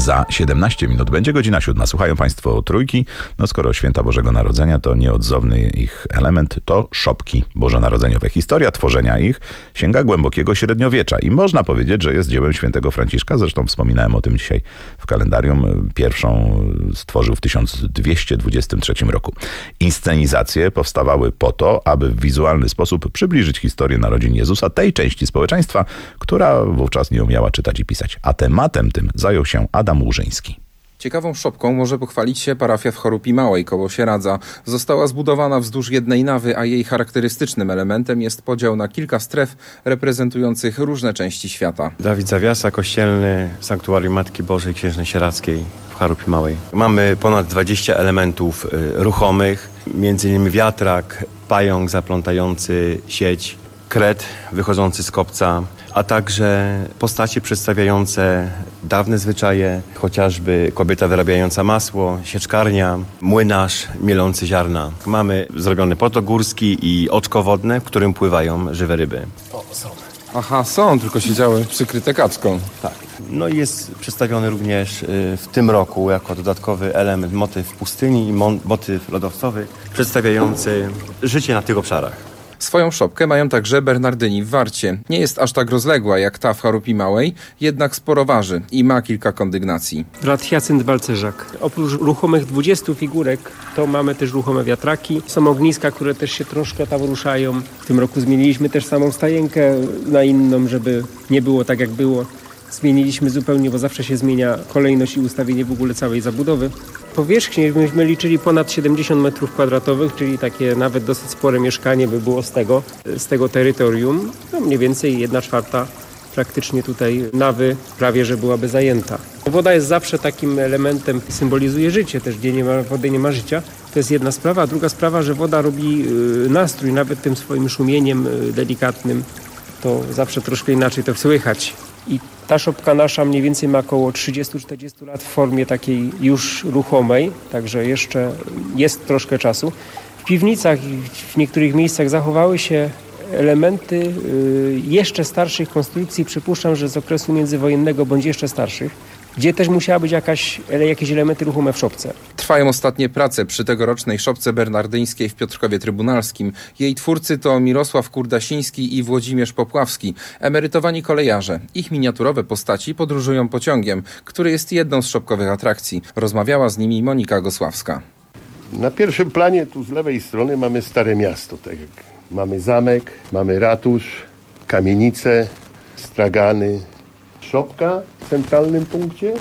Za siedemnaście minut będzie godzina siódma. Słuchają Państwo Trójki. No skoro święta Bożego Narodzenia to nieodzowny ich element to szopki bożonarodzeniowe. Historia tworzenia ich sięga głębokiego średniowiecza i można powiedzieć, że jest dziełem świętego Franciszka. Zresztą wspominałem o tym dzisiaj w kalendarium. Pierwszą stworzył w tysiąc dwieście dwudziestym trzecim roku. Inscenizacje powstawały po to, aby w wizualny sposób przybliżyć historię narodzin Jezusa tej części społeczeństwa, która wówczas nie umiała czytać i pisać. A tematem tym zajął się Adam Łużyński. Ciekawą szopką może pochwalić się parafia w Chorupi Małej koło Sieradza. Została zbudowana wzdłuż jednej nawy, a jej charakterystycznym elementem jest podział na kilka stref reprezentujących różne części świata. Dawid Zawiasa, kościelny Sanktuarium Matki Bożej Księżnej Sieradzkiej w Chorupi Małej. Mamy ponad dwadzieścia elementów y, ruchomych, między innymi wiatrak, pająk zaplątający sieć, kret wychodzący z kopca, a także postacie przedstawiające dawne zwyczaje, chociażby kobieta wyrabiająca masło, sieczkarnia, młynarz mielący ziarna. Mamy zrobiony potok górski i oczko wodne, w którym pływają żywe ryby. O, są. Aha, są, tylko siedziały przykryte kaczką. Tak. No i jest przedstawiony również w tym roku jako dodatkowy element motyw pustyni i motyw lodowcowy przedstawiający życie na tych obszarach. Swoją szopkę mają także Bernardyni w Warcie. Nie jest aż tak rozległa jak ta w Chorupi Małej, jednak sporo waży i ma kilka kondygnacji. Brat Hyacynt Balcerzak. Oprócz ruchomych dwudziestu figurek, to mamy też ruchome wiatraki. Są ogniska, które też się troszkę tam ruszają. W tym roku zmieniliśmy też samą stajenkę na inną, żeby nie było tak jak było. Zmieniliśmy zupełnie, bo zawsze się zmienia kolejność i ustawienie w ogóle całej zabudowy. Powierzchnię myśmy liczyli ponad siedemdziesiąt metrów kwadratowych, czyli takie nawet dosyć spore mieszkanie by było z tego, z tego terytorium. No mniej więcej jedna czwarta praktycznie tutaj nawy prawie, że byłaby zajęta. Woda jest zawsze takim elementem, symbolizuje życie też, gdzie nie ma wody, nie ma życia. To jest jedna sprawa, a druga sprawa, że woda robi nastrój, nawet tym swoim szumieniem delikatnym. To zawsze troszkę inaczej to słychać. I ta szopka nasza mniej więcej ma około trzydzieści czterdzieści lat w formie takiej już ruchomej, także jeszcze jest troszkę czasu. W piwnicach i w niektórych miejscach zachowały się elementy jeszcze starszych konstrukcji, przypuszczam, że z okresu międzywojennego bądź jeszcze starszych, gdzie też musiała być jakaś, jakieś elementy ruchome w szopce. Trwają ostatnie prace przy tegorocznej szopce bernardyńskiej w Piotrkowie Trybunalskim. Jej twórcy to Mirosław Kurdasiński i Włodzimierz Popławski, emerytowani kolejarze. Ich miniaturowe postaci podróżują pociągiem, który jest jedną z szopkowych atrakcji. Rozmawiała z nimi Monika Gosławska. Na pierwszym planie tu z lewej strony mamy Stare Miasto. Tak jak mamy zamek, mamy ratusz, kamienice, stragany, szopka w centralnym punkcie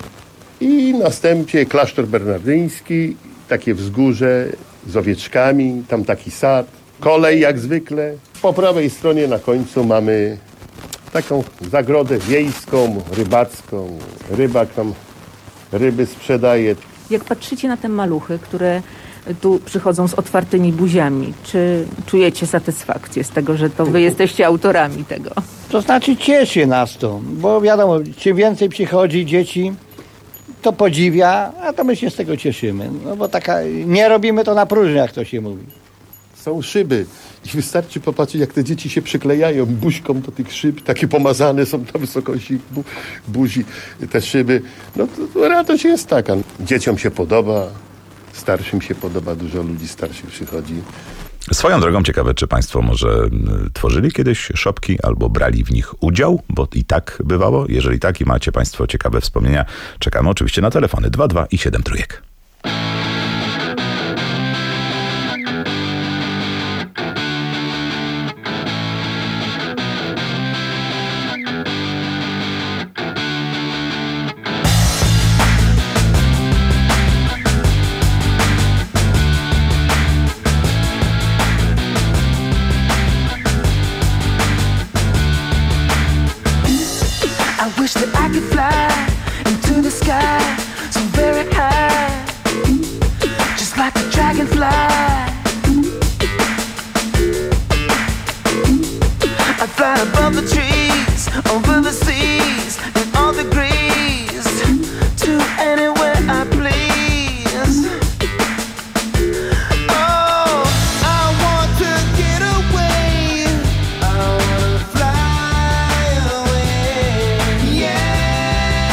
i następnie klasztor bernardyński, takie wzgórze z owieczkami, tam taki sad, kolej jak zwykle. Po prawej stronie na końcu mamy taką zagrodę wiejską, rybacką. Rybak tam ryby sprzedaje. Jak patrzycie na te maluchy, które tu przychodzą z otwartymi buziami, czy czujecie satysfakcję z tego, że to wy jesteście autorami tego? To znaczy cieszy nas to, bo wiadomo, czym więcej przychodzi dzieci, to podziwia, a to my się z tego cieszymy. No bo taka, nie robimy to na próżno, jak to się mówi. Są szyby i wystarczy popatrzeć, jak te dzieci się przyklejają buźką do tych szyb, takie pomazane są na wysokości bu- buzi te szyby. No to, to radość jest taka. Dzieciom się podoba, starszym się podoba, dużo ludzi starszych przychodzi. Swoją drogą ciekawe, czy Państwo może tworzyli kiedyś szopki albo brali w nich udział, bo i tak bywało. Jeżeli tak i macie Państwo ciekawe wspomnienia, czekamy oczywiście na telefony dwa dwa i siedem trójek. Wish that I could fly into the sky so very high, just like a dragonfly. I'd fly above the trees, over the seas, and all the degrees, to anywhere I please. Oh, I want to get away. I wanna fly away. Yeah.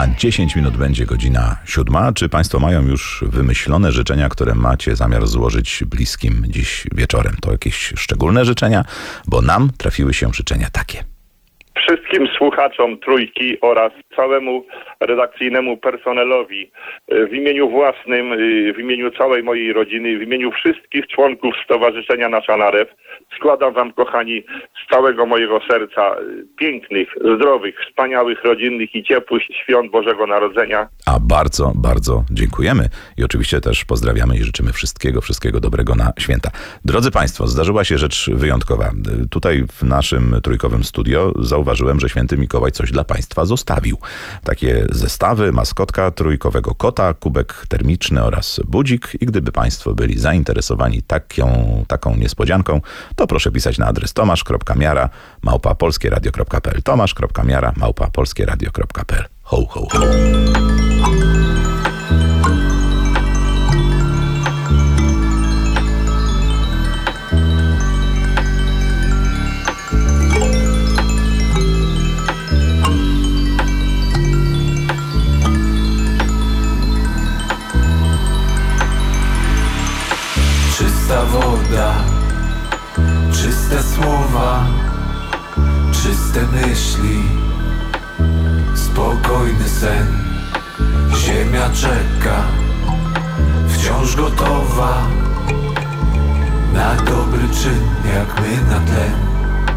Za dziesięć minut będzie godzina siódma. Czy Państwo mają już wymyślone życzenia, które macie zamiar złożyć bliskim dziś wieczorem? To jakieś szczególne życzenia? Bo nam trafiły się życzenia takie. Wszystkim słuchaczom Trójki oraz całemu redakcyjnemu personelowi w imieniu własnym, w imieniu całej mojej rodziny, w imieniu wszystkich członków Stowarzyszenia Nasza Narew składam wam, kochani, z całego mojego serca pięknych, zdrowych, wspaniałych, rodzinnych i ciepłych świąt Bożego Narodzenia. A bardzo, bardzo dziękujemy i oczywiście też pozdrawiamy i życzymy wszystkiego, wszystkiego dobrego na święta. Drodzy Państwo, zdarzyła się rzecz wyjątkowa. Tutaj w naszym trójkowym studio zauważyłem, że święty Mikołaj coś dla Państwa zostawił. Takie zestawy, maskotka trójkowego kota, kubek termiczny oraz budzik. I gdyby Państwo byli zainteresowani taką, taką niespodzianką, to proszę pisać na adres tomasz.miara małpa polskieradio kropka p l tomasz.miara małpa polskieradio kropka p l. Ho, ho, ho. Czysta woda, czyste słowa, czyste myśli, spokojny sen. Ziemia czeka, wciąż gotowa na dobry czyn, jak my na tlen.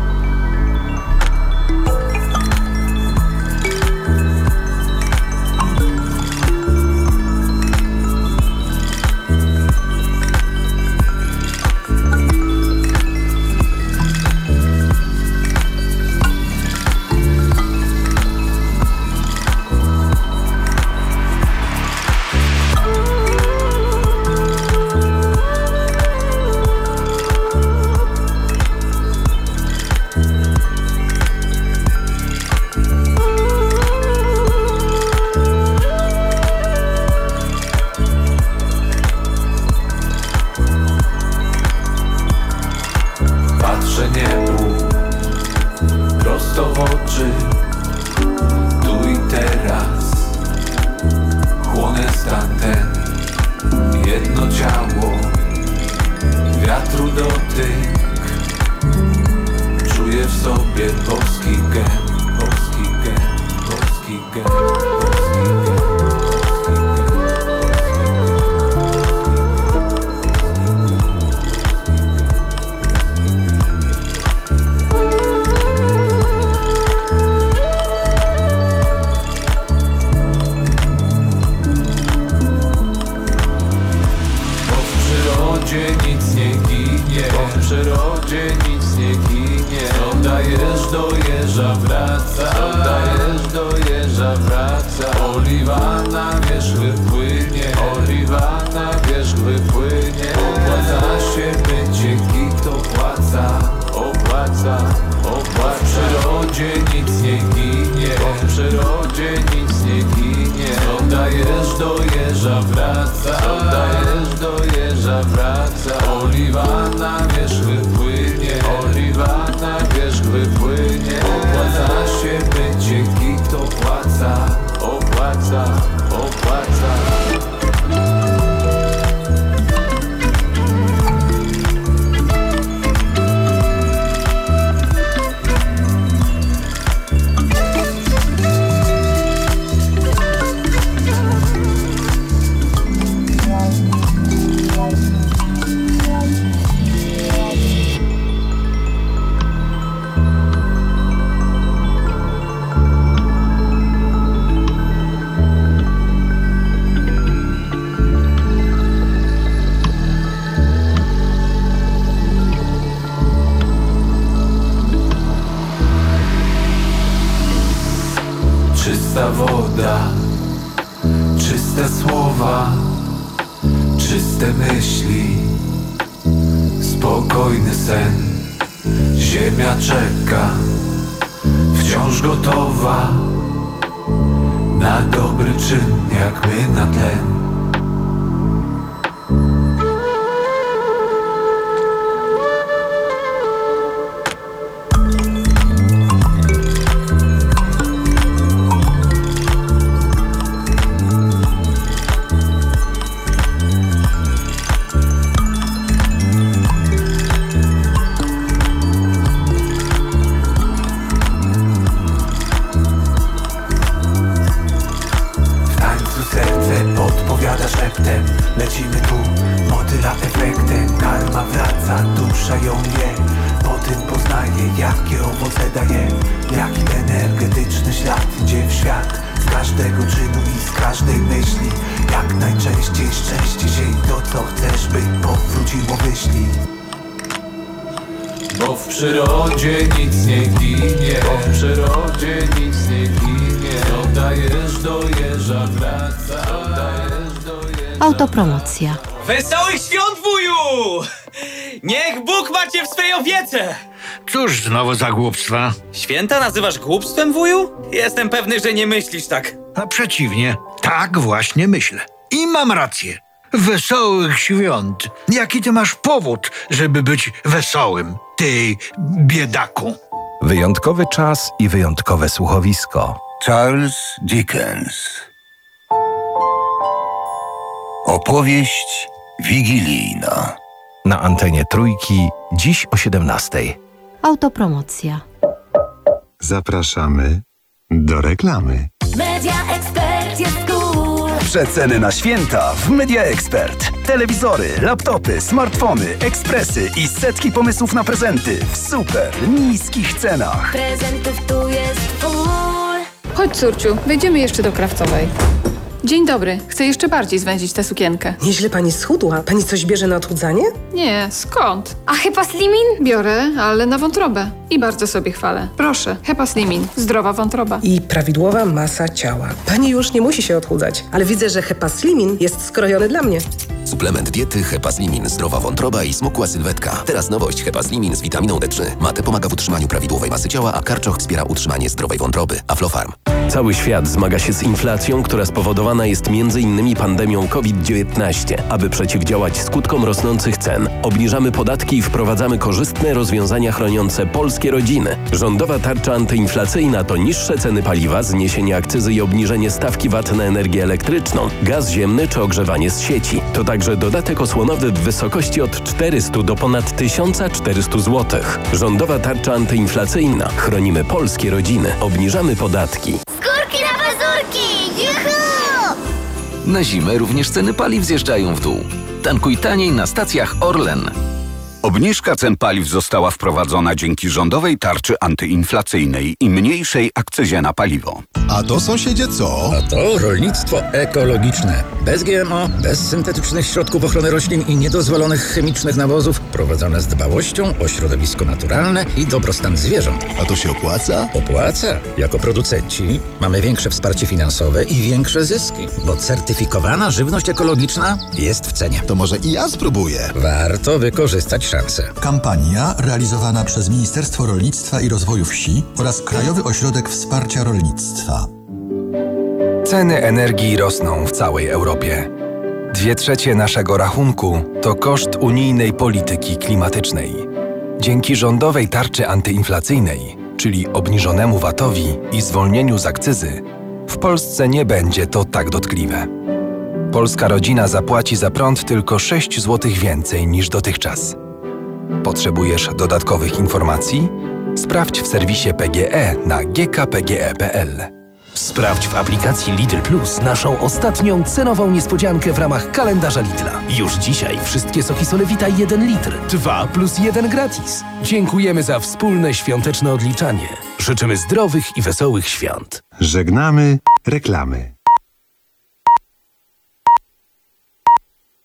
Czysta woda, czyste słowa, czyste myśli, spokojny sen. Ziemia czeka, wciąż gotowa na dobry czyn, jak my na tlen. je, potem poznaje, jakie owoce daje. Jaki energetyczny ślad idzie w świat, z każdego czynu i z każdej myśli. Jak najczęściej szczęście się i to, co chcesz, by powróciło, wyślij. Bo w przyrodzie nic nie ginie, bo w przyrodzie nic nie ginie. Co dajesz do jeża wraca, co dajesz do jeża. Autopromocja. Wesołych świąt, wuju! Niech Bóg macie w swej opiece! Cóż znowu za głupstwa? Święta nazywasz głupstwem, wuju? Jestem pewny, że nie myślisz tak. A przeciwnie, tak właśnie myślę. I mam rację. Wesołych świąt. Jaki ty masz powód, żeby być wesołym, ty biedaku? Wyjątkowy czas i wyjątkowe słuchowisko. Charles Dickens. Opowieść wigilijna. Na antenie Trójki, dziś o siedemnastej. Autopromocja. Zapraszamy do reklamy. Media Expert jest cool. Przeceny na święta w Media Expert. Telewizory, laptopy, smartfony, ekspresy i setki pomysłów na prezenty w super niskich cenach. Prezentów tu jest full. Chodź, córciu, wejdziemy jeszcze do Krawcowej. Dzień dobry. Chcę jeszcze bardziej zwęzić tę sukienkę. Nieźle pani schudła. Pani coś bierze na odchudzanie? Nie, skąd? A Hepa Slimin? Biorę, ale na wątrobę. I bardzo sobie chwalę. Proszę, Hepa Slimin. Zdrowa wątroba. I prawidłowa masa ciała. Pani już nie musi się odchudzać, ale widzę, że Hepa Slimin jest skrojony dla mnie. Suplement diety Hepa Slimin. Zdrowa wątroba i smukła sylwetka. Teraz nowość Hepa Slimin z witaminą D trzy. Mate pomaga w utrzymaniu prawidłowej masy ciała, a karczoch wspiera utrzymanie zdrowej wątroby. Aflofarm. Cały świat zmaga się z inflacją, która spowodowana jest między innymi pandemią COVID dziewiętnaście. Aby przeciwdziałać skutkom rosnących cen, obniżamy podatki i wprowadzamy korzystne rozwiązania chroniące polskie rodziny. Rządowa tarcza antyinflacyjna to niższe ceny paliwa, zniesienie akcyzy i obniżenie stawki V A T na energię elektryczną, gaz ziemny czy ogrzewanie z sieci. To także dodatek osłonowy w wysokości od czterystu do ponad tysiąc czterystu złotych. Rządowa tarcza antyinflacyjna. Chronimy polskie rodziny. Obniżamy podatki. Skórki na pazurki! Juhu! Na zimę również ceny paliw zjeżdżają w dół. Tankuj taniej na stacjach Orlen. Obniżka cen paliw została wprowadzona dzięki rządowej tarczy antyinflacyjnej i mniejszej akcyzie na paliwo. A to, sąsiedzie, co? A to rolnictwo ekologiczne. Bez G M O, bez syntetycznych środków ochrony roślin i niedozwolonych chemicznych nawozów, prowadzone z dbałością o środowisko naturalne i dobrostan zwierząt. A to się opłaca? Opłaca. Jako producenci mamy większe wsparcie finansowe i większe zyski, bo certyfikowana żywność ekologiczna jest w cenie. To może i ja spróbuję. Warto wykorzystać szansę. Kampania realizowana przez Ministerstwo Rolnictwa i Rozwoju Wsi oraz Krajowy Ośrodek Wsparcia Rolnictwa. Ceny energii rosną w całej Europie. Dwie trzecie naszego rachunku to koszt unijnej polityki klimatycznej. Dzięki rządowej tarczy antyinflacyjnej, czyli obniżonemu V A T-owi i zwolnieniu z akcyzy, w Polsce nie będzie to tak dotkliwe. Polska rodzina zapłaci za prąd tylko sześć złotych więcej niż dotychczas. Potrzebujesz dodatkowych informacji? Sprawdź w serwisie P G E na g k p g e kropka p l. Sprawdź w aplikacji Lidl Plus naszą ostatnią cenową niespodziankę w ramach kalendarza Lidla. Już dzisiaj wszystkie soki Solewita jeden litr, dwa plus jeden gratis. Dziękujemy za wspólne świąteczne odliczanie. Życzymy zdrowych i wesołych świąt. Żegnamy reklamy.